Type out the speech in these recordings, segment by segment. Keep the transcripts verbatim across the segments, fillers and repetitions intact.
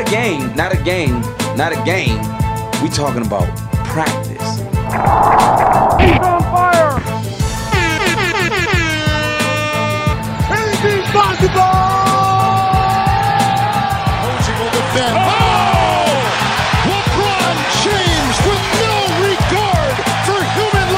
a game, not a game, not a game. We talking about practice. He's on fire! Anything possible! Coaching will defend. Oh! LeBron James with no regard for human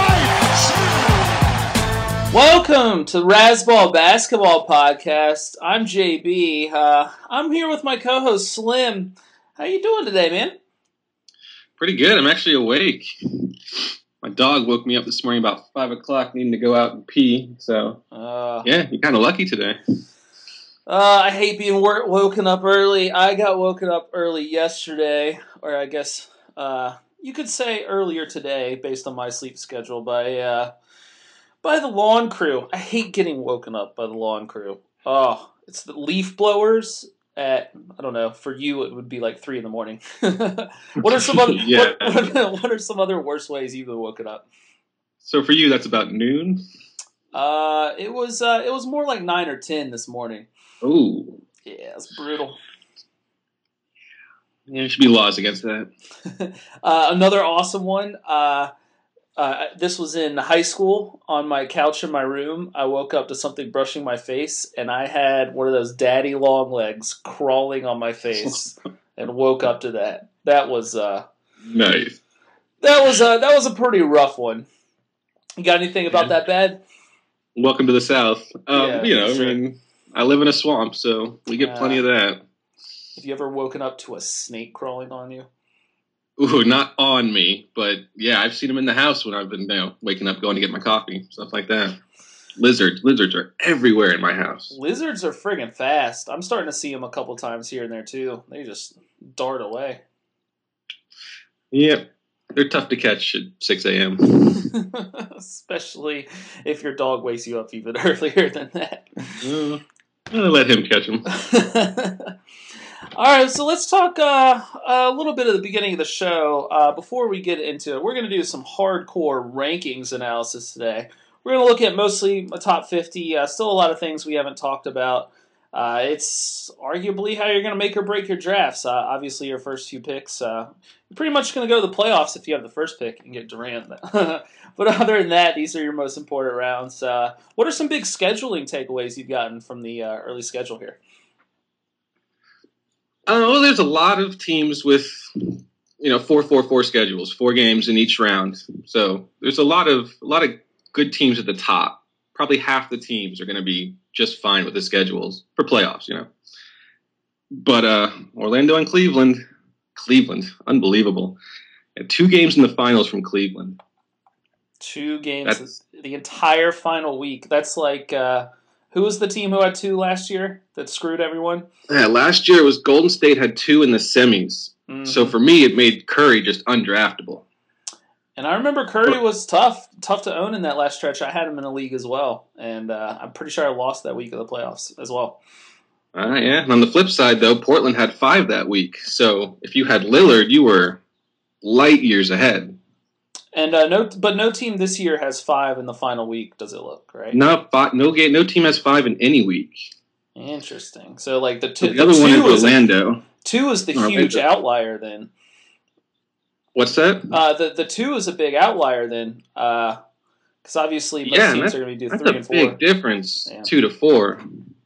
life. Welcome to Razzball Basketball Podcast. I'm J B. Uh, I'm here with my co-host Slim. How you doing today, man? Pretty good. I'm actually awake. My dog woke me up this morning about five o'clock, needing to go out and pee. So, uh, yeah, you're kind of lucky today. Uh, I hate being wor- woken up early. I got woken up early yesterday, or I guess uh, you could say earlier today, based on my sleep schedule, by uh, by the lawn crew. I hate getting woken up by the lawn crew. Oh, it's the leaf blowers. At, I don't know, for you it would be like three in the morning. What are some other yeah. what, what, what are some other worse ways you've been woken up? So for you, that's about noon? Uh, it was uh, it was more like nine or ten this morning. Oh, yeah, it's brutal. Yeah, there should be laws against that. uh, another awesome one. Uh, uh, this was in high school on my couch in my room. I woke up to something brushing my face, and I had one of those daddy long legs crawling on my face, and woke up to that. That was uh, nice. That was uh, that was a pretty rough one. You got anything about yeah. that bad? Welcome to the South. Um, yeah, you know, sure. I mean, I live in a swamp, so we get uh, plenty of that. Have you ever woken up to a snake crawling on you? Ooh, not on me, but yeah, I've seen them in the house when I've been, you know, waking up, going to get my coffee, stuff like that. Lizards, lizards are everywhere in my house. Lizards are friggin' fast. I'm starting to see them a couple times here and there too. They just dart away. Yep, they're tough to catch at six a.m. Especially if your dog wakes you up even earlier than that. Uh, I'll let him catch them. All right, so let's talk uh, a little bit at the beginning of the show. Uh, before we get into it, we're going to do some hardcore rankings analysis today. We're going to look at mostly a top fifty. Uh, still a lot of things we haven't talked about. Uh, it's arguably how you're going to make or break your drafts. Uh, obviously, your first few picks, uh, you're pretty much going to go to the playoffs if you have the first pick and get Durant. But other than that, these are your most important rounds. Uh, what are some big scheduling takeaways you've gotten from the uh, early schedule here? Uh, well, there's a lot of teams with, you know, four four four schedules, four games in each round. So there's a lot of a lot of good teams at the top. Probably half the teams are going to be just fine with the schedules for playoffs, you know. But uh, Orlando and Cleveland, Cleveland, unbelievable. Had two games in the finals from Cleveland. Two games, That's, the entire final week. That's like. Uh, Who was the team who had two last year that screwed everyone? Yeah, last year it was Golden State had two in the semis. Mm-hmm. So for me, it made Curry just undraftable. And I remember Curry was tough, tough to own in that last stretch. I had him in the league as well, and uh, I'm pretty sure I lost that week of the playoffs as well. Uh, yeah, and on the flip side, though, Portland had five that week. So if you had Lillard, you were light years ahead. And uh, no, but no team this year has five in the final week. Does it look right? No, no game. No team has five in any week. Interesting. So, like the two, the, the other one is Orlando. A, two is the Orlando. huge outlier. Then what's that? Uh, the the two is a big outlier. Then, because uh, obviously most yeah, teams are going to be do that's three a and four. Big difference, yeah. two to four.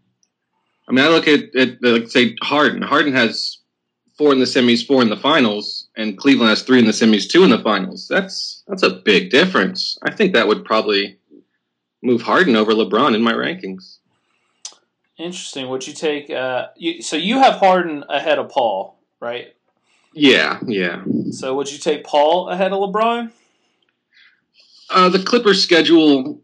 I mean, I look at, at like say Harden. Harden has four in the semis, four in the finals, and Cleveland has three in the semis, two in the finals. That's that's a big difference. I think that would probably move Harden over LeBron in my rankings. Interesting. Would you take? Uh, you, so you have Harden ahead of Paul, right? Yeah, yeah. So would you take Paul ahead of LeBron? Uh, the Clippers' schedule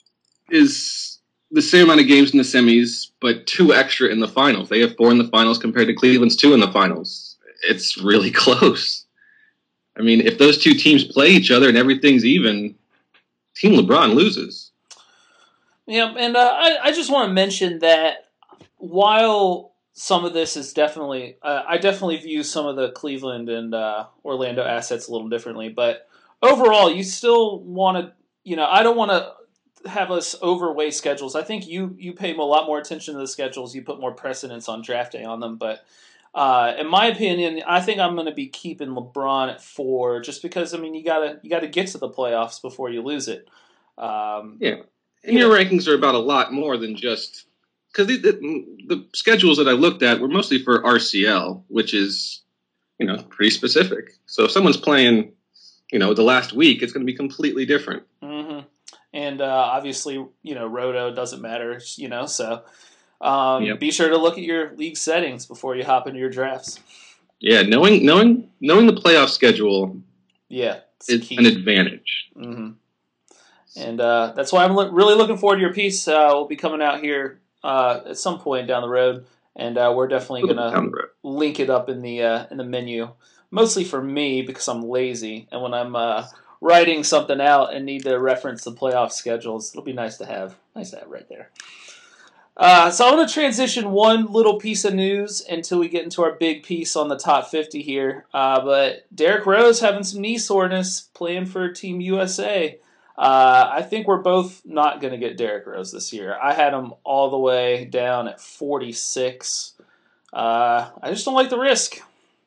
is the same amount of games in the semis, but two extra in the finals. They have four in the finals compared to Cleveland's two in the finals. It's really close. I mean, if those two teams play each other and everything's even, Team LeBron loses. Yeah, and uh, I, I just want to mention that while some of this is definitely, uh, I definitely view some of the Cleveland and uh, Orlando assets a little differently, but overall, you still want to, you know, I don't want to have us overweigh schedules. I think you you pay a lot more attention to the schedules. You put more precedence on draft day on them, but Uh, in my opinion, I think I'm going to be keeping LeBron at four, just because I mean you gotta you gotta get to the playoffs before you lose it. Um, yeah, and your know. rankings are about a lot more than just because the, the, the schedules that I looked at were mostly for R C L, which is you know pretty specific. So if someone's playing, you know, the last week, it's going to be completely different. Mm-hmm. And uh, obviously, you know, Roto doesn't matter, you know, so. Um, yep. Be sure to look at your league settings before you hop into your drafts. Yeah, knowing knowing knowing the playoff schedule, yeah, is key. An advantage. Mm-hmm. And uh, that's why I'm lo- really looking forward to your piece. Uh, we'll be coming out here uh, at some point down the road, and uh, we're definitely gonna link it up in the uh, in the menu. Mostly for me because I'm lazy, and when I'm uh, writing something out and need to reference the playoff schedules, it'll be nice to have. Nice to have right there. Uh, so I want to transition one little piece of news until we get into our big piece on the top fifty here. Uh, but Derrick Rose having some knee soreness, playing for Team U S A. Uh, I think we're both not going to get Derrick Rose this year. I had him all the way down at forty-six. Uh, I just don't like the risk.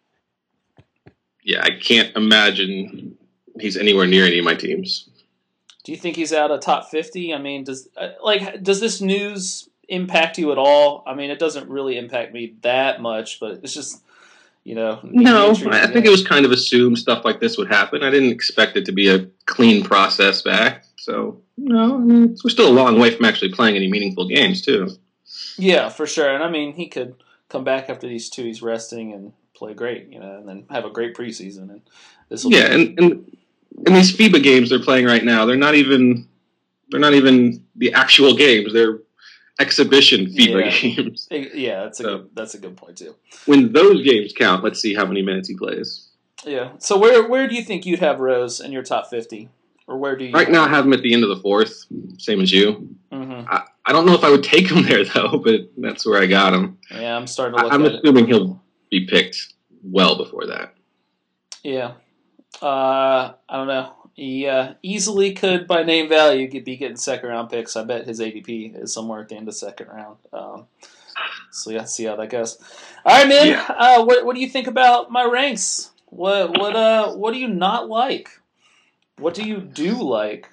Yeah, I can't imagine he's anywhere near any of my teams. Do you think he's out of top fifty? I mean, does uh, like does this news impact you at all? I mean, it doesn't really impact me that much, but it's just, you know. No, I think it was kind of assumed stuff like this would happen. I didn't expect it to be a clean process back. So, no, I mean, we're still a long way from actually playing any meaningful games, too. Yeah, for sure. And I mean, he could come back after these two. He's resting and play great, you know, and then have a great preseason. And this will yeah, and, and and these FIBA games they're playing right now, they're not even they're not even the actual games. They're exhibition FIBA yeah. games. Yeah, that's a so, good, that's a good point too. When those games count, let's see how many minutes he plays. Yeah. So where where do you think you'd have Rose in your top fifty, or where do you? Right now, I have him at the end of the fourth, same as you. Mm-hmm. I, I don't know if I would take him there though, but that's where I got him. Yeah, I'm starting to look. I, I'm at assuming it. he'll be picked well before that. Yeah. Uh, I don't know. He uh, easily could, by name value, be getting second round picks. I bet his A D P is somewhere at the end of second round. Um, so yeah, see how that goes. All right, man. Yeah. Uh, what what do you think about my ranks? What what uh what do you not like? What do you do like?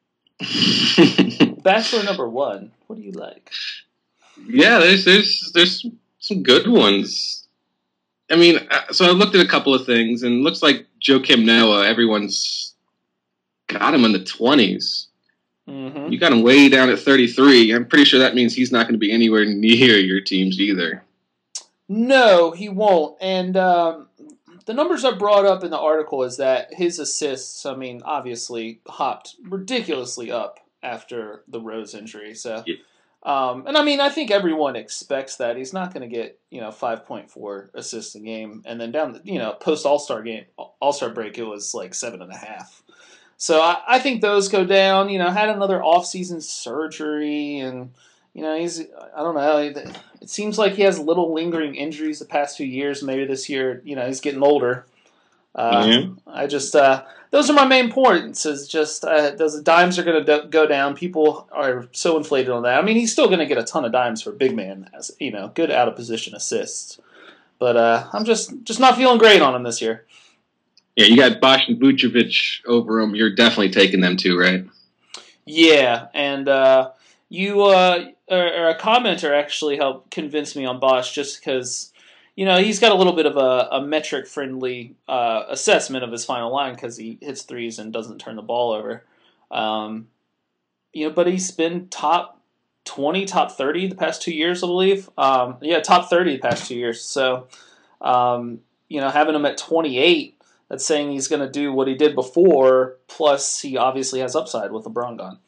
Bachelor number one. What do you like? Yeah, there's there's there's some good ones. I mean, so I looked at a couple of things, and it looks like Joakim Noah, everyone's got him in the twenties. Mm-hmm. You got him way down at thirty-three. I'm pretty sure that means he's not going to be anywhere near your teams either. No, he won't. And um, the numbers I brought up in the article is that his assists, I mean, obviously hopped ridiculously up after the Rose injury. So, yeah. um, and I mean, I think everyone expects that he's not going to get, you know, five point four assists a game, and then down, the, you know, post All Star game, All Star break, it was like seven and a half. So I, I think those go down. You know, had another off-season surgery, and you know, he's I don't know. It seems like he has little lingering injuries the past few years. Maybe this year, you know, he's getting older. Uh, mm-hmm. I just uh, those are my main points. Is just uh, those dimes are going to do- go down. People are so inflated on that. I mean, he's still going to get a ton of dimes for a big man, as you know, good out of position assists. But uh, I'm just just not feeling great on him this year. Yeah, you got Bosh and Vucevic over him. You're definitely taking them too, right? Yeah, and uh, you uh, or, or a commenter actually helped convince me on Bosh just because, you know, he's got a little bit of a, a metric-friendly uh, assessment of his final line because he hits threes and doesn't turn the ball over. Um, you know, but he's been top twenty, top thirty the past two years, I believe. Um, yeah, top thirty the past two years. So, um, you know, having him at twenty-eight, that's saying he's going to do what he did before, plus he obviously has upside with LeBron gone.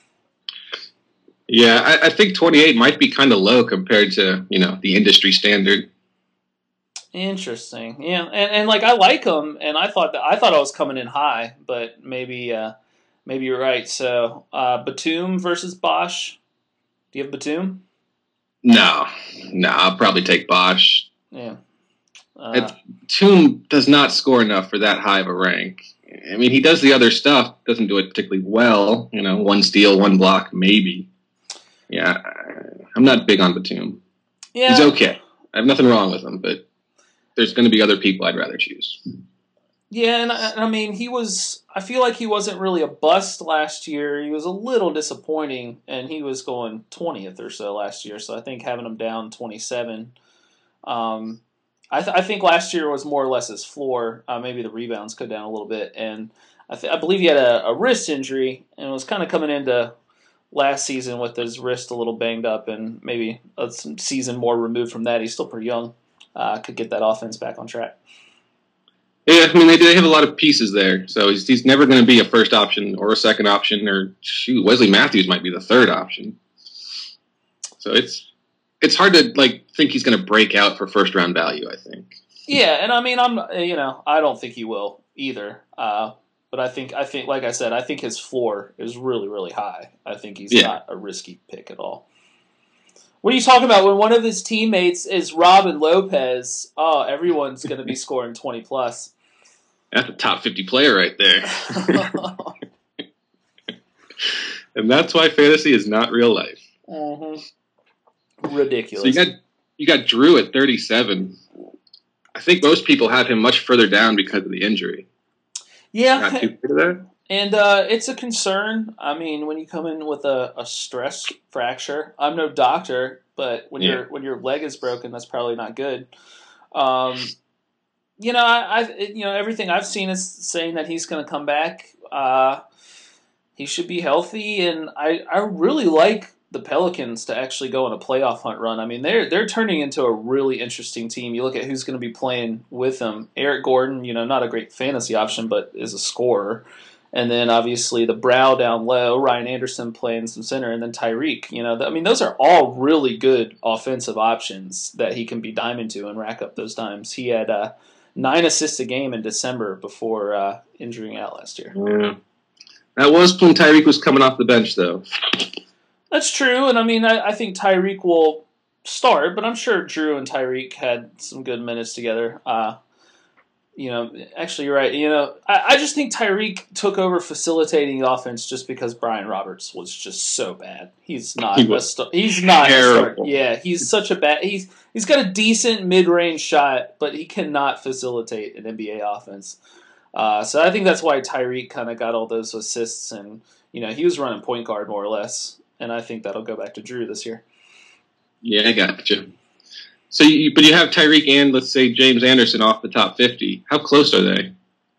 Yeah, I, I think twenty-eight might be kind of low compared to, you know, the industry standard. Interesting. Yeah, and, and like I like him, and I thought that I thought I was coming in high, but maybe uh, maybe you're right. So uh, Batum versus Bosh. Do you have Batum? No, no, I'll probably take Bosh. Yeah. Uh, Batum does not score enough for that high of a rank. I mean, he does the other stuff, doesn't do it particularly well. You know, one steal, one block, maybe. Yeah, I'm not big on Batum. Yeah. He's okay. I have nothing wrong with him, but there's going to be other people I'd rather choose. Yeah, and I, I mean, he was. I feel like he wasn't really a bust last year. He was a little disappointing, and he was going twentieth or so last year. So I think having him down twenty-seven. Um, I, th- I think last year was more or less his floor. Uh, maybe the rebounds cut down a little bit, and I, th- I believe he had a, a wrist injury and was kind of coming into last season with his wrist a little banged up, and maybe a season more removed from that. He's still pretty young. Uh, could get that offense back on track. Yeah, I mean, they, they have a lot of pieces there. So he's, he's never going to be a first option or a second option, or shoot, Wesley Matthews might be the third option. So it's it's hard to like think he's going to break out for first round value, I think. Yeah, and I mean, I'm you know, I don't think he will either. Uh, but I think I think like I said, I think his floor is really really high. I think he's yeah. not a risky pick at all. What are you talking about? When one of his teammates is Robin Lopez, oh, everyone's going to be scoring twenty plus. That's a top fifty player right there. And that's why fantasy is not real life. Mm-hmm. Ridiculous. So you got you got Drew at thirty-seven. I think most people have him much further down because of the injury. Yeah. Not too good of that. And uh, it's a concern. I mean, when you come in with a, a stress fracture, I'm no doctor, but when Yeah. your when your leg is broken, that's probably not good. Um, you know, I, I you know everything I've seen is saying that he's going to come back. Uh, he should be healthy, and I, I really like the Pelicans to actually go on a playoff hunt run. I mean, they're they're turning into a really interesting team. You look at who's going to be playing with them. Eric Gordon, you know, not a great fantasy option, but is a scorer. And then obviously the Brow down low, Ryan Anderson playing some center, and then Tyreek. You know, I mean, those are all really good offensive options that he can be diming to and rack up those dimes. He had uh, nine assists a game in December before uh, injuring out last year. Yeah. That was when Tyreek was coming off the bench, though. That's true, and I mean, I, I think Tyreek will start, but I'm sure Drew and Tyreek had some good minutes together. Uh, You know, actually, you're right. You know, I, I just think Tyreek took over facilitating the offense just because Brian Roberts was just so bad. He's not. He a was st- he's not. A start. terrible. Yeah, he's such a bad. He's he's got a decent mid-range shot, but he cannot facilitate an N B A offense. Uh, so I think that's why Tyreek kind of got all those assists, and you know, he was running point guard more or less. And I think that'll go back to Drew this year. Yeah, I got you. So, you, but you have Tyreek and, let's say, James Anderson off the top fifty. How close are they?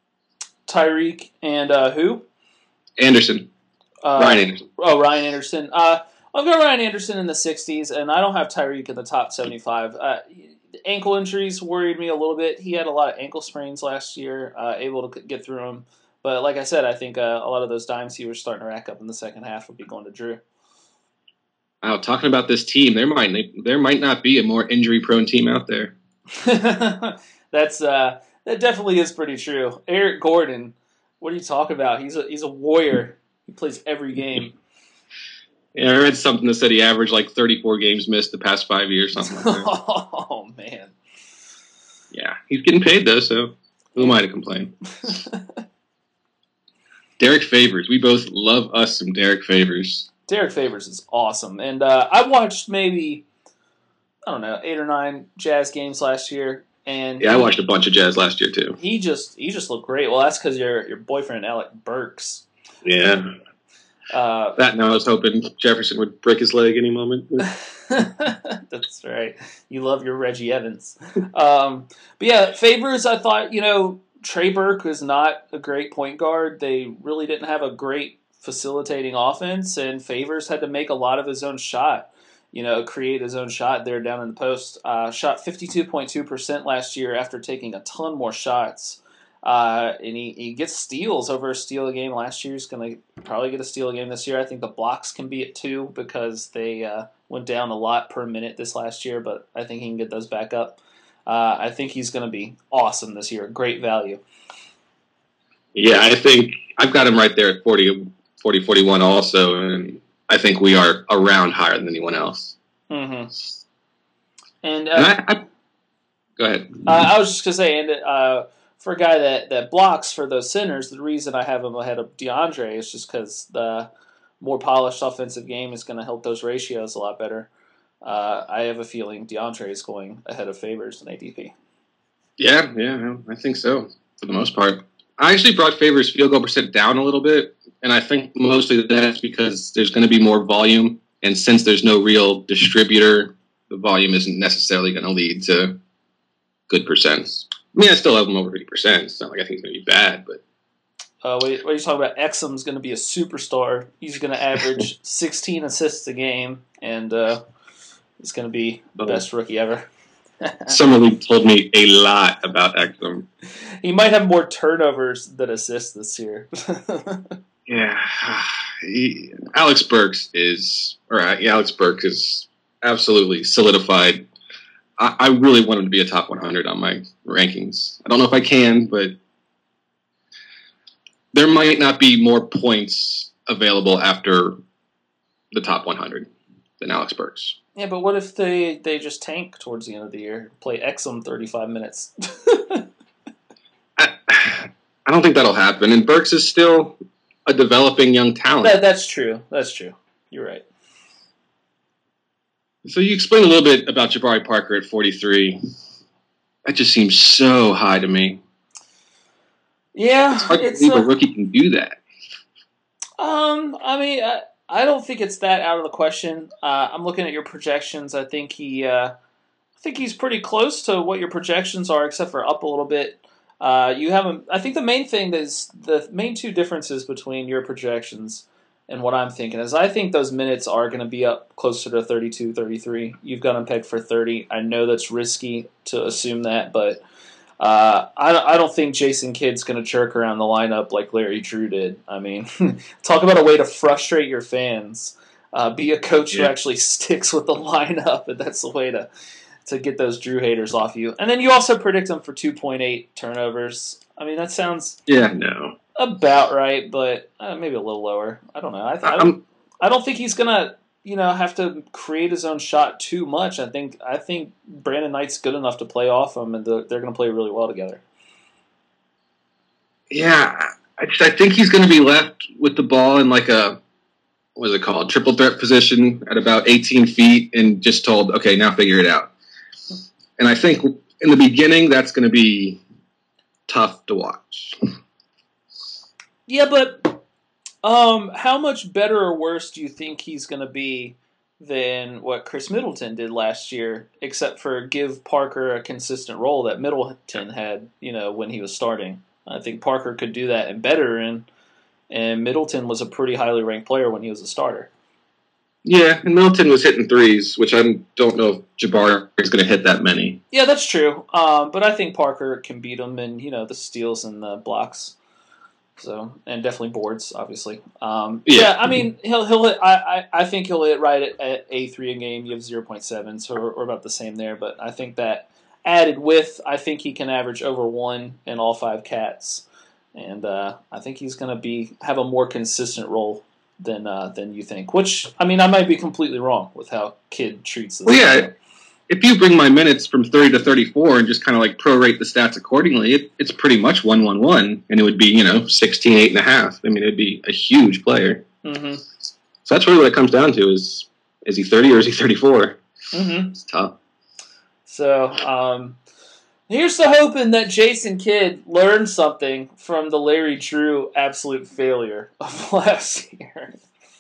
Tyreek and uh, who? Anderson. Uh, Ryan Anderson. Oh, Ryan Anderson. Uh, I'll go Ryan Anderson in the sixties, and I don't have Tyreek in the top seventy-five. Uh, ankle injuries worried me a little bit. He had a lot of ankle sprains last year, uh, able to get through them. But like I said, I think uh, a lot of those dimes he was starting to rack up in the second half would be going to Drew. Wow, talking about this team, there might there might not be a more injury-prone team out there. That's uh, that definitely is pretty true. Eric Gordon, what are you talking about? He's a he's a warrior. He plays every game. Yeah, I read something that said he averaged like thirty-four games missed the past five years, something like that. Oh man. Yeah, he's getting paid though, so who am I to complain? Derek Favors, we both love us some Derek Favors. Derek Favors is awesome. And uh, I watched maybe, I don't know, eight or nine Jazz games last year. And Yeah, he, I watched a bunch of Jazz last year, too. He just he just looked great. Well, that's because your your boyfriend, Alec Burks. Yeah. Uh, that and I was hoping Jefferson would break his leg any moment. That's right. You love your Reggie Evans. Um, but yeah, Favors, I thought, you know, Trey Burke was not a great point guard. They really didn't have a great facilitating offense, and Favors had to make a lot of his own shot, you know, create his own shot there down in the post. Uh, shot fifty-two point two percent last year after taking a ton more shots. Uh, and he, he gets steals over a steal a game last year. He's going to probably get a steal a game this year. I think the blocks can be at two because they uh, went down a lot per minute this last year, but I think he can get those back up. Uh, I think he's going to be awesome this year. Great value. Yeah, I think I've got him right there at forty, forty, forty-one also, and I think we are around higher than anyone else. Mm-hmm. And, uh, and I, I, go ahead. uh, I was just going to say, and uh, for a guy that, that blocks for those centers, the reason I have him ahead of DeAndre is just because the more polished offensive game is going to help those ratios a lot better. Uh, I have a feeling DeAndre is going ahead of Favors in A D P. Yeah, yeah, I think so for the most part. I actually brought Favors' field goal percent down a little bit, and I think mostly that's because there's going to be more volume, and since there's no real distributor, the volume isn't necessarily going to lead to good percents. I mean, I still have him over fifty percent. It's not like I think it's going to be bad, but Uh, what, what are you talking about? Exum's going to be a superstar. He's going to average sixteen assists a game, and uh, he's going to be the best rookie ever. Summer League told me a lot about Exum. He might have more turnovers than assists this year. Yeah, he, Alex Burks is, or uh, Alex Burks is absolutely solidified. I, I really want him to be a top one hundred on my rankings. I don't know if I can, but there might not be more points available after the top one hundred than Alex Burks. Yeah, but what if they, they just tank towards the end of the year? Play Exum thirty-five minutes. I, I don't think that'll happen. And Burks is still a developing young talent. That, that's true. That's true. You're right. So you explained a little bit about Jabari Parker at forty-three. That just seems so high to me. Yeah, it's hard it's to believe a, a rookie can do that. Um, I mean, I, I don't think it's that out of the question. Uh, I'm looking at your projections. I think he, uh, I think he's pretty close to what your projections are, except for up a little bit. Uh, you have a, I think the main thing is the main two differences between your projections and what I'm thinking is I think those minutes are going to be up closer to thirty-two, thirty-three. You've got him pegged for thirty. I know that's risky to assume that, but uh, I, I don't think Jason Kidd's going to jerk around the lineup like Larry Drew did. I mean, talk about a way to frustrate your fans. Uh, be a coach yeah. who actually sticks with the lineup, and that's the way to to get those Drew haters off you. And then you also predict him for two point eight turnovers. I mean, that sounds yeah, no, about right, but uh, maybe a little lower. I don't know. I, th- I don't. I don't think he's gonna, you know, have to create his own shot too much. I think. I think Brandon Knight's good enough to play off him, and the, they're going to play really well together. Yeah, I just I think he's going to be left with the ball in like a what is it called triple threat position at about eighteen feet, and just told, okay, now figure it out. And I think in the beginning that's going to be tough to watch. Yeah, but um, how much better or worse do you think he's going to be than what Chris Middleton did last year, except for give Parker a consistent role that Middleton had, you know, when he was starting? I think Parker could do that and better, and and Middleton was a pretty highly ranked player when he was a starter. Yeah, and Middleton was hitting threes, which I don't know if Jabari is going to hit that many. Yeah, that's true. Um, but I think Parker can beat him in, you know, the steals and the blocks. So, and definitely boards, obviously. Um, yeah. yeah, I mean, he'll he'll hit, I, I I think he'll hit right at, at A three a game. You have zero point seven, so we're, we're about the same there. But I think that added with, I think he can average over one in all five cats, and uh, I think he's going to be have a more consistent role than uh, than you think. Which, I mean, I might be completely wrong with how Kidd treats this. Well, yeah. If you bring my minutes from thirty to thirty-four and just kind of like prorate the stats accordingly, it, it's pretty much one one one, and it would be, you know, sixteen, eight and a half. I mean, it'd be a huge player. Mm-hmm. So that's really what it comes down to is, is he thirty or is he thirty-four? Mm-hmm. It's tough. So, um, here's the hoping that Jason Kidd learned something from the Larry Drew absolute failure of last year.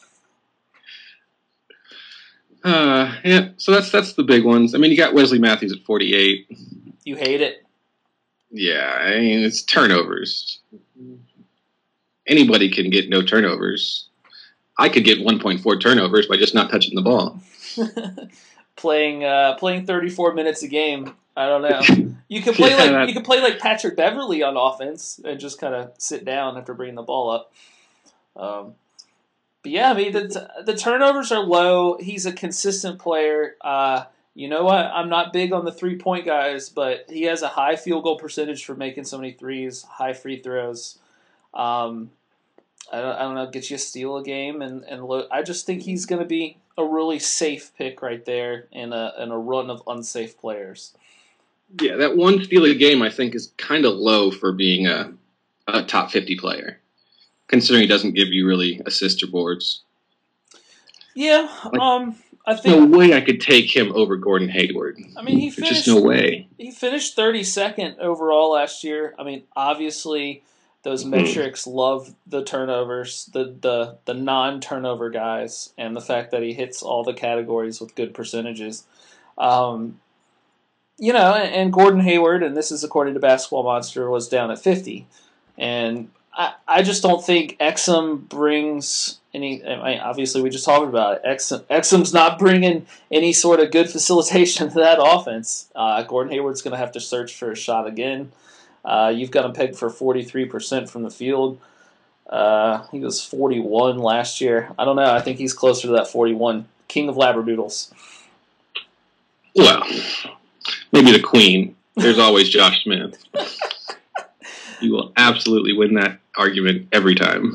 Uh, yeah, so that's that's the big ones. I mean, you got Wesley Matthews at forty-eight. You hate it? Yeah, I mean, it's turnovers. Anybody can get no turnovers. I could get one point four turnovers by just not touching the ball. playing uh, playing thirty-four minutes a game. I don't know. You could play yeah, like you could play like Patrick Beverley on offense and just kind of sit down after bringing the ball up. Um, but yeah, I mean the the turnovers are low. He's a consistent player. Uh, you know what? I'm not big on the three point guys, but he has a high field goal percentage for making so many threes, high free throws. Um, I don't, I don't know, get you a steal a game, and and lo- I just think he's going to be a really safe pick right there in a in a run of unsafe players. Yeah, that one steal a game I think is kind of low for being a, a top fifty player, considering he doesn't give you really assists or boards. Yeah, um, I There's think no way I could take him over Gordon Hayward. I mean, he There's finished. just no way. He finished thirty-second overall last year. I mean, obviously, those Mhm. metrics love the turnovers, the the the non-turnover guys, and the fact that he hits all the categories with good percentages. Um, you know, and, and Gordon Hayward, and this is according to Basketball Monster, was down at fifty, and I I just don't think Exum brings any. I mean, obviously, we just talked about it. Exum, Exum's not bringing any sort of good facilitation to that offense. Uh, Gordon Hayward's going to have to search for a shot again. Uh, you've got him pegged for forty-three percent from the field. Uh, he was forty-one last year. I don't know. I think he's closer to that forty-one. King of Labradoodles. Well, maybe the queen. There's always Josh Smith. You will absolutely win that argument every time.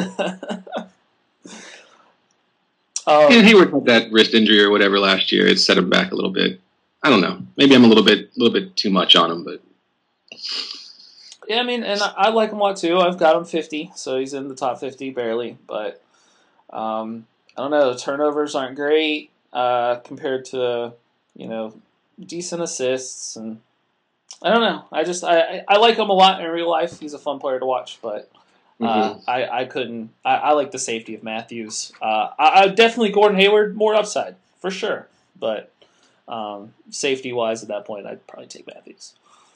um, And Hayward had that wrist injury or whatever last year. It set him back a little bit. I don't know. Maybe I'm a little bit, a little bit too much on him, but yeah, I mean, and I, I like him a lot too. I've got him fifty, so he's in the top fifty barely. But um, I don't know. The turnovers aren't great uh, compared to you know decent assists, and I don't know. I just I, I, I like him a lot in real life. He's a fun player to watch, but uh, Mhm. I I couldn't. I, I like the safety of Matthews. Uh, I, I definitely Gordon Hayward more upside for sure, but um, safety wise at that point, I'd probably take Matthews.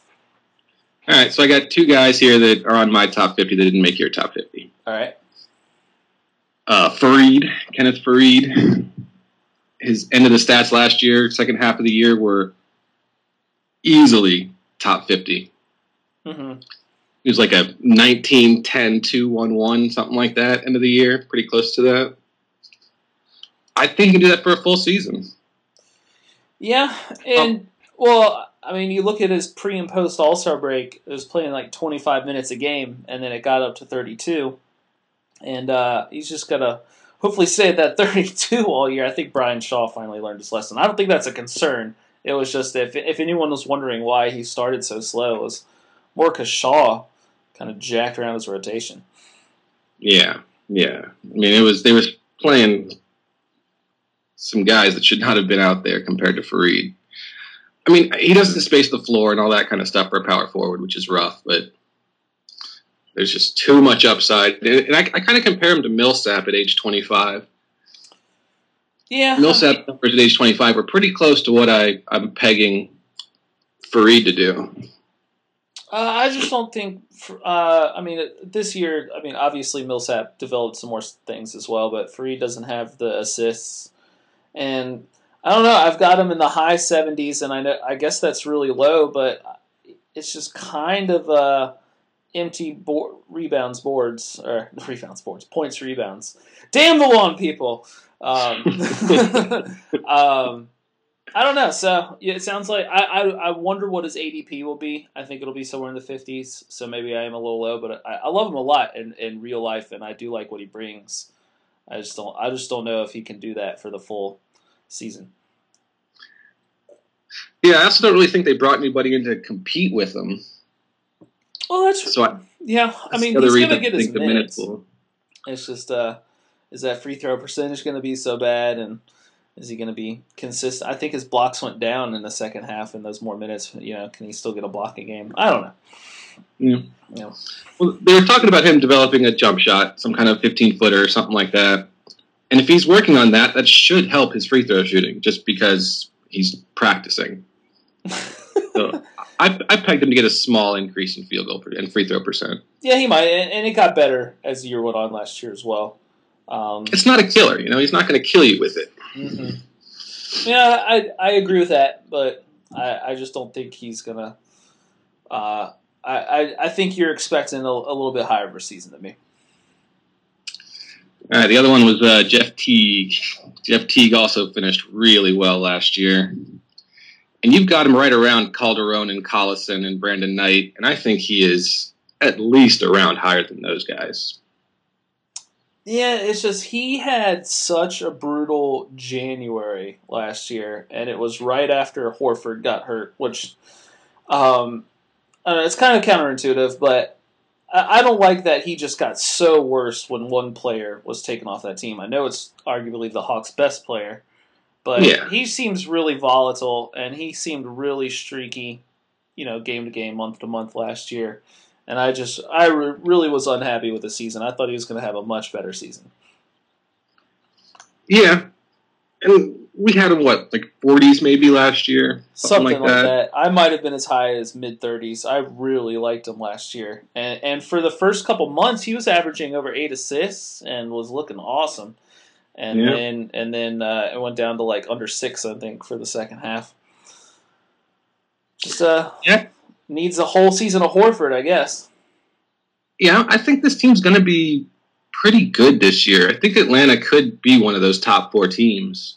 all right. So I got two guys here that are on my top fifty that didn't make your top fifty. All right. Uh, Fareed, Kenneth Fareed. His end of the stats last year, second half of the year, were easily top fifty. Mm-hmm. He was like a nineteen, ten, two, one, one, something like that, end of the year. Pretty close to that. I think he can do that for a full season. Yeah, and well, I mean, you look at his pre and post All Star break. It was playing like twenty-five minutes a game, and then it got up to thirty-two. And uh, he's just gonna hopefully stay at that thirty-two all year. I think Brian Shaw finally learned his lesson. I don't think that's a concern. It was just if if anyone was wondering why he started so slow, it was more because Shaw kind of jacked around his rotation. Yeah, yeah. I mean, it was they were playing some guys that should not have been out there compared to Fareed. I mean, he doesn't space the floor and all that kind of stuff for a power forward, which is rough, but there's just too much upside. And I, I kind of compare him to Millsap at age twenty-five. Yeah, Millsap numbers at age twenty-five were pretty close to what I, I'm pegging Fareed to do. Uh, I just don't think. Uh, I mean, this year, I mean, obviously Millsap developed some more things as well, but Fareed doesn't have the assists, and I don't know. I've got him in the high seventies, and I know I guess that's really low, but it's just kind of uh, empty board, rebounds boards or rebounds boards points rebounds. Damn the lawn people. Um, um, I don't know. So yeah, it sounds like I, I I wonder what his A D P will be. I think it'll be somewhere in the fifties. So maybe I am a little low, but I, I love him a lot in, in real life, and I do like what he brings. I just don't I just don't know if he can do that for the full season. Yeah, I also don't really think they brought anybody in to compete with him. Well, that's So I, yeah. I mean, That's he's the gonna reason get I his think the minutes. minutes will. It's just uh, is that free throw percentage going to be so bad, and is he going to be consistent? I think his blocks went down in the second half, and those more minutes. You know, can he still get a block a game? I don't know. Yeah. You know. Well, they were talking about him developing a jump shot, some kind of fifteen footer or something like that. And if he's working on that, that should help his free throw shooting, just because he's practicing. So I, I pegged him to get a small increase in field goal per, and free throw percent. Yeah, he might, and, and it got better as the year went on last year as well. Um, It's not a killer, you know. He's not going to kill you with it. mm-hmm. Yeah, I I agree with that, but I, I just don't think he's gonna. Uh, I, I I think you're expecting a, a little bit higher of a season than me. All right, the other one was uh, Jeff Teague. Jeff Teague also finished really well last year. And you've got him right around Calderon and Collison and Brandon Knight, and I think he is at least around higher than those guys. Yeah, it's just he had such a brutal January last year, and it was right after Horford got hurt, which um, I don't know, it's kind of counterintuitive, but I, I don't like that he just got so worse when one player was taken off that team. I know it's arguably the Hawks' best player, But Yeah. he seems really volatile, and he seemed really streaky, you know, game to game, month to month last year. And I just, I re- really was unhappy with the season. I thought he was going to have a much better season. Yeah. And we had him, what, like forties maybe last year? Something, Something like, like that. that. I might have been as high as mid-thirties. I really liked him last year. And and for the first couple months, he was averaging over eight assists and was looking awesome. And Yeah. then and then uh, it went down to like under six, I think, for the second half. Just uh, Yeah. needs a whole season of Horford, I guess. Yeah, I think this team's going to be pretty good this year. I think Atlanta could be one of those top four teams.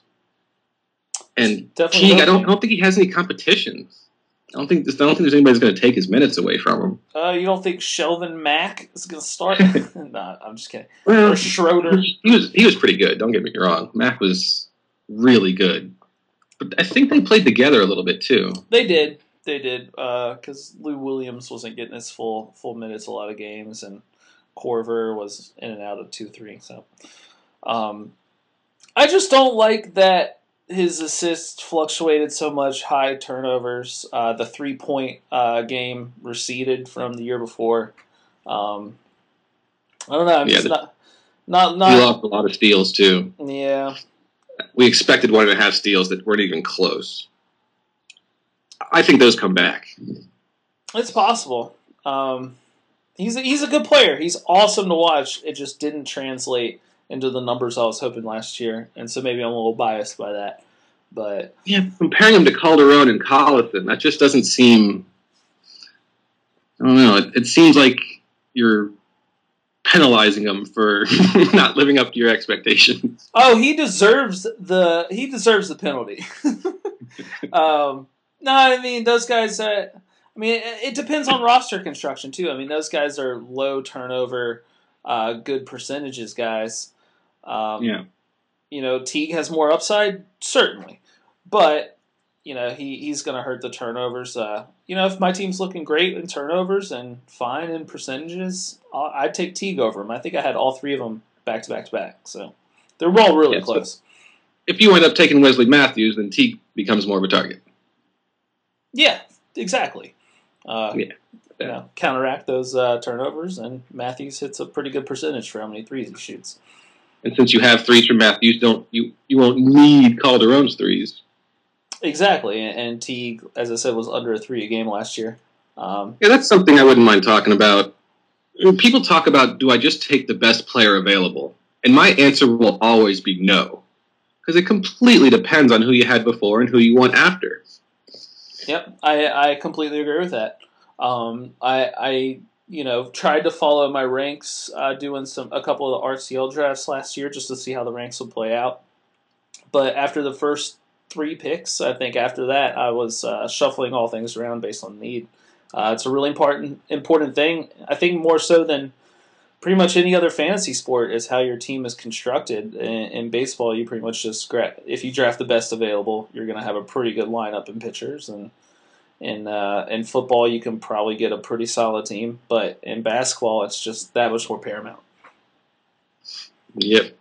And Definitely Teague, I don't, hoping. I don't think he has any competition. I don't think I don't think there's anybody that's going to take his minutes away from him. Uh, you don't think Shelvin Mack is going to start? Nah, I'm just kidding. Well, Or Schroeder. he was he was pretty good. Don't get me wrong. Mac was really good, but I think they played together a little bit too. They did. They did. Because Lou Williams wasn't getting his full full minutes a lot of games, and Corver was in and out of two three. So, um, I just don't like that his assists fluctuated so much, high turnovers. Uh, the three-point uh, game receded from the year before. Um, I don't know. I'm Yeah, just the- not, not, He not. lost a lot of steals too. Yeah, We expected one and a half steals that weren't even close. I think those come back. it's possible. Um, he's a, he's a good player. He's awesome to watch. It just didn't translate into the numbers I was hoping last year, and so maybe I'm a little biased by that. But Yeah, comparing him to Calderon and Collison, that just doesn't seem. I don't know. It, it seems like you're penalizing him for not living up to your expectations. oh, he deserves the he deserves the penalty. um, no, I mean those guys. Uh, I mean, it, it depends on roster construction too. I mean, those guys are low turnover, uh, good percentages guys. Um, Yeah. You know, Teague has more upside, certainly, but you know he, he's going to hurt the turnovers. Uh, you know, if my team's looking great in turnovers and fine in percentages, I'll, I'd take Teague over him. I think I had all three of them back to back to back, so they're all really Yeah, so- close. If you end up taking Wesley Matthews, then Teague becomes more of a target. Yeah, exactly. Uh, Yeah. You know, counteract those uh, turnovers, and Matthews hits a pretty good percentage for how many threes he shoots. And since you have threes from Matthews, don't you you won't need Calderon's threes. Exactly, and, and Teague, as I said, was under a three a game last year. Um, Yeah, that's something I wouldn't mind talking about. When people talk about, do I just take the best player available? And my answer will always be no. Because it completely depends on who you had before and who you want after. Yep, I I completely agree with that. Um, I I you know tried to follow my ranks, uh, doing some a couple of the R C L drafts last year just to see how the ranks would play out. But after the first three picks, I think after that I was uh, shuffling all things around based on need. Uh, it's a really important important thing. I think more so than pretty much any other fantasy sport is how your team is constructed. In, in baseball, you pretty much just gra- if you draft the best available, you're going to have a pretty good lineup in pitchers, and in uh, in football, you can probably get a pretty solid team. But in basketball, it's just that much more paramount. Yep.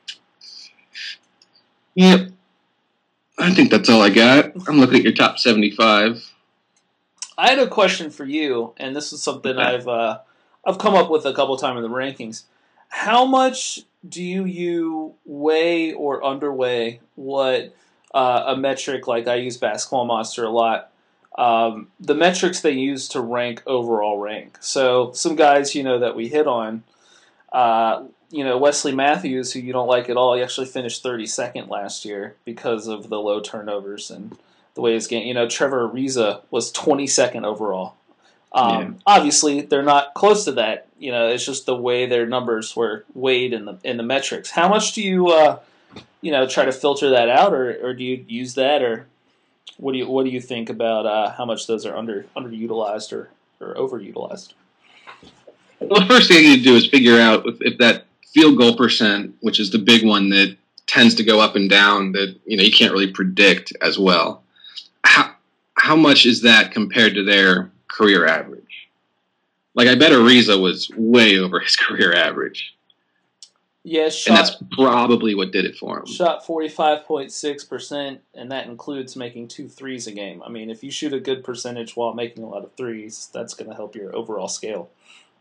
Yep. I think that's all I got. I'm looking at your top seventy-five. I had a question for you, and this is something Okay. I've uh, I've come up with a couple of times in the rankings. How much do you weigh or underweigh what uh, a metric like I use Basketball Monster a lot? Um, the metrics they use to rank overall rank. So some guys, you know, that we hit on, uh, you know, Wesley Matthews, who you don't like at all, he actually finished thirty-second last year because of the low turnovers and the way his game. You know, Trevor Ariza was twenty-second overall. Um, Yeah. Obviously, they're not close to that. You know, it's just the way their numbers were weighed in the in the metrics. How much do you, uh, you know, try to filter that out, or, or do you use that, or what do you what do you think about uh, how much those are under underutilized or, or overutilized? Well, the first thing you need to do is figure out if, if that field goal percent, which is the big one that tends to go up and down, that you know you can't really predict as well. How how much is that compared to their career average? Like I bet Ariza was way over his career average. Yeah, shot, and that's probably what did it for him. Shot forty-five point six percent, and that includes making two threes a game. I mean, if you shoot a good percentage while making a lot of threes, that's going to help your overall scale.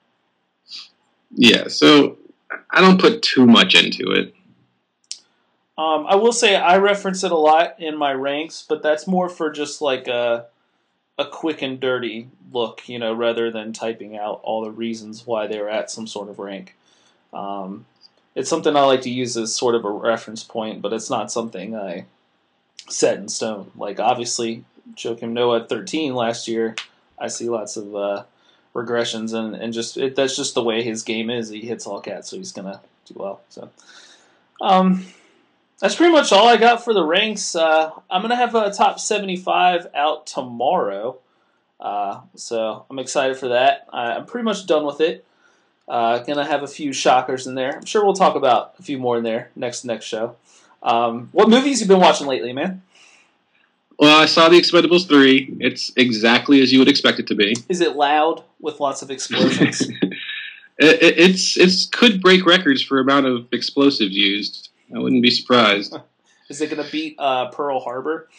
Yeah, so I don't put too much into it. Um, I will say I reference it a lot in my ranks, but that's more for just like a a quick and dirty look, you know, rather than typing out all the reasons why they're at some sort of rank. Um, it's something I like to use as sort of a reference point, but it's not something I set in stone. Like, obviously, Joakim Noah at thirteen last year, I see lots of uh, regressions, and, and just it, that's just the way his game is. He hits all cats, so he's going to do well. So, um, that's pretty much all I got for the ranks. Uh, I'm going to have a top seventy-five out tomorrow, uh, so I'm excited for that. I, I'm pretty much done with it. Uh, gonna have a few shockers in there. I'm sure we'll talk about a few more in there next next show. Um, what movies you been watching lately, man? Well, I saw The Expendables three. It's exactly as you would expect it to be. Is it loud with lots of explosions? it, it, it's it's could break records for amount of explosives used. I wouldn't be surprised. Is it gonna beat uh, Pearl Harbor?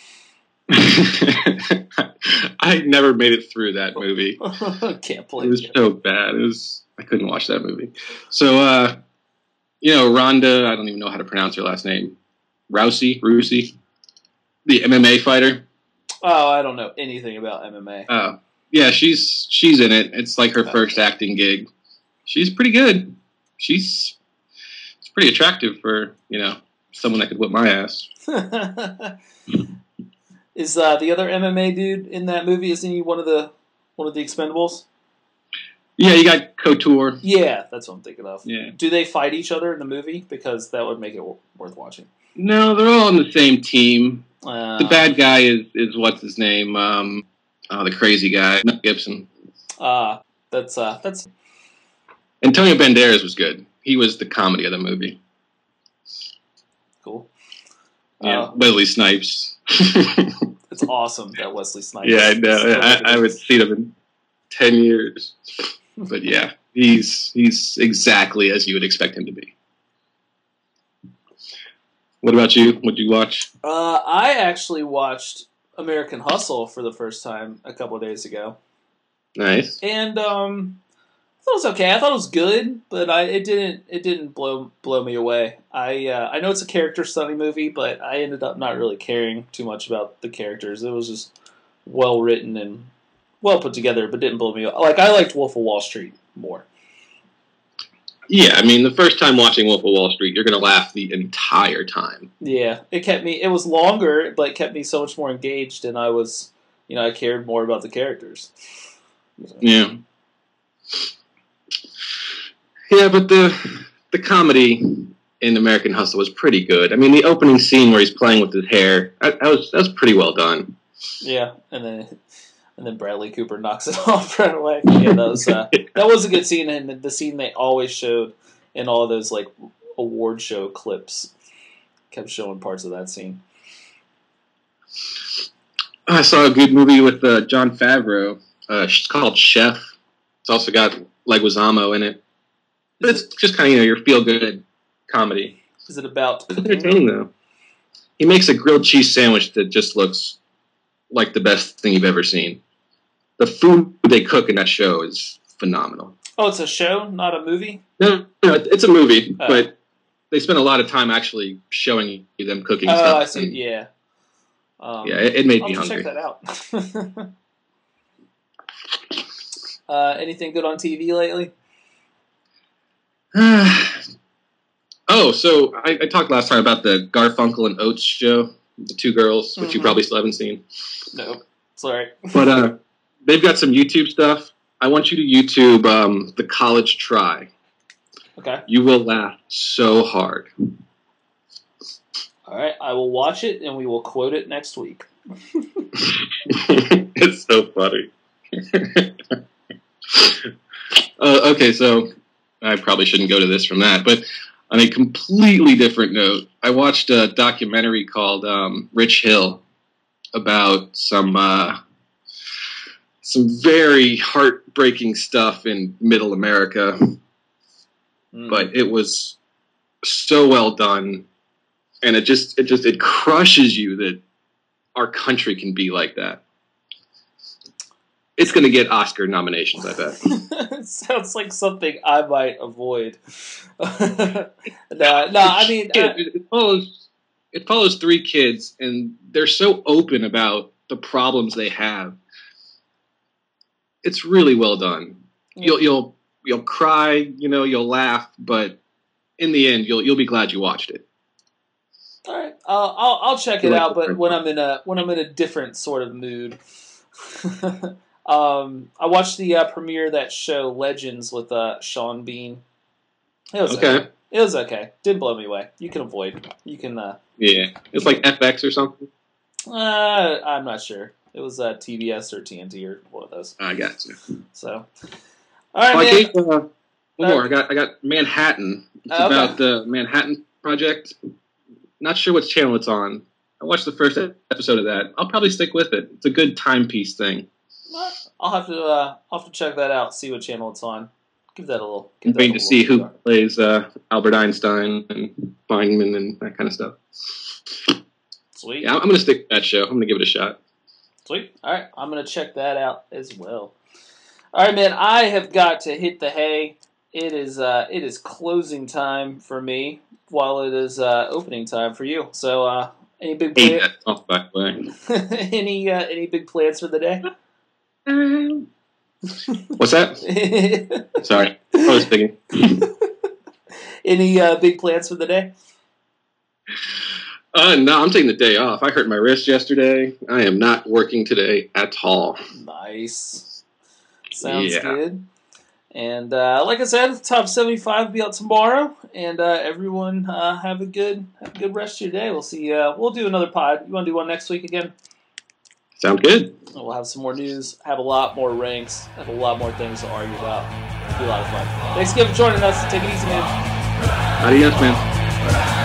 I never made it through that movie. Can't believe it. was it. so bad. It was. I couldn't watch that movie. So, uh, you know, Ronda, I don't even know how to pronounce her last name. Rousey, Rousey, the M M A fighter. Oh, I don't know anything about M M A. Oh, uh, yeah, she's she's in it. It's like her okay. first acting gig. She's pretty good. She's it's pretty attractive for, you know, someone that could whip my ass. Is uh, the other M M A dude in that movie? Isn't he one of the one of the Expendables? Yeah, you got Couture. Yeah, that's what I'm thinking of. Yeah. Do they fight each other in the movie? Because that would make it w- worth watching. No, they're all on the same team. Uh, the bad guy is, is what's his name? Um, oh, the crazy guy, Mel Gibson. Ah, uh, that's uh, that's. Antonio Banderas was good. He was the comedy of the movie. Cool. Yeah, uh, Wesley Snipes. It's awesome that Wesley Snipes. Yeah, I know. I, I haven't seen him in ten years. But yeah, he's he's exactly as you would expect him to be. What about you? What did you watch? Uh, I actually watched American Hustle for the first time a couple of days ago. Nice. And um, I thought it was okay. I thought it was good, but I it didn't it didn't blow blow me away. I uh, I know it's a character study movie, but I ended up not really caring too much about the characters. It was just well written and well put together, but didn't blow me away. Like, I liked Wolf of Wall Street more. Yeah, I mean, the first time watching Wolf of Wall Street, you're going to laugh the entire time. Yeah, it kept me. It was longer, but it kept me so much more engaged, and I was, you know, I cared more about the characters. Yeah. Yeah, but the the comedy in American Hustle was pretty good. I mean, the opening scene where he's playing with his hair, that, that was that was pretty well done. Yeah, and then and then Bradley Cooper knocks it off right away. Yeah, that was uh, that was a good scene, and the scene they always showed in all of those like award show clips kept showing parts of that scene. I saw a good movie with uh, Jon Favreau. Uh, it's called Chef. It's also got Leguizamo in it. But it's just kind of, you know, your feel-good comedy. Is it about... It's entertaining, though. He makes a grilled cheese sandwich that just looks like the best thing you've ever seen. The food they cook in that show is phenomenal. Oh, it's a show, not a movie? No, no it's a movie, oh. but they spend a lot of time actually showing you them cooking oh, stuff. Oh, I see, yeah. Um, yeah, it, it made I'll me hungry. Check that out. uh, anything good on T V lately? oh, so I, I talked last time about the Garfunkel and Oates show, the two girls, which mm-hmm. you probably still haven't seen. No, sorry. But uh, they've got some YouTube stuff. I want you to YouTube um, The College Try. Okay. You will laugh so hard. All right, I will watch it, and we will quote it next week. It's so funny. uh, okay, so I probably shouldn't go to this from that, but on a completely different note, I watched a documentary called um, Rich Hill about some uh, some very heartbreaking stuff in Middle America, mm. but it was so well done, and it just it just it crushes you that our country can be like that. It's going to get Oscar nominations, I bet. It sounds like something I might avoid. no, no, I mean, it, uh, it follows it follows three kids, and they're so open about the problems they have. It's really well done. You'll you'll you'll cry, you know, you'll laugh, but in the end, you'll you'll be glad you watched it. all right, uh, I'll I'll check it Like out, but different when fun. I'm in a when I'm in a different sort of mood. um, I watched the uh, premiere of that show Legends with uh, Sean Bean. It was okay. Okay. It was okay. Didn't blow me away. You can avoid. You can. Uh, Yeah, it's like F X or something. uh, I'm not sure. It was uh, T B S or T N T or one of those. I got you. So, all right, Oh, I man. gave, uh, one Uh, more. I got I got Manhattan. It's Okay. about the Manhattan Project. Not sure what channel it's on. I watched the first episode of that. I'll probably stick with it. It's a good timepiece thing. I'll have to. Uh, I'll have to check that out. See what channel it's on. Give that a little. Give I'm that waiting a to little see who look. plays uh, Albert Einstein and Feynman and that kind of stuff. Sweet. Yeah, I'm going to stick with that show. I'm going to give it a shot. Sweet. All right, I'm gonna check that out as well. All right, man. I have got to hit the hay. It is. Uh, it is closing time for me, while it is uh, opening time for you. So, uh, any big Hate plan- that song, by the way. any uh, any big plans for the day? What's that? Sorry. I was thinking. Any uh, big plans for the day? Uh, no, I'm taking the day off. I hurt my wrist yesterday. I am not working today at all. Nice. Sounds Yeah. good. And uh, like I said, top seventy-five will be out tomorrow. And uh, everyone uh, have a good have a good rest of your day. We'll see. Uh, we'll do another pod. You want to do one next week again? Sound good? We'll have some more news. Have a lot more ranks. Have a lot more things to argue about. It'll be a lot of fun. Thanks again for joining us. Take it easy, man. Adios, man.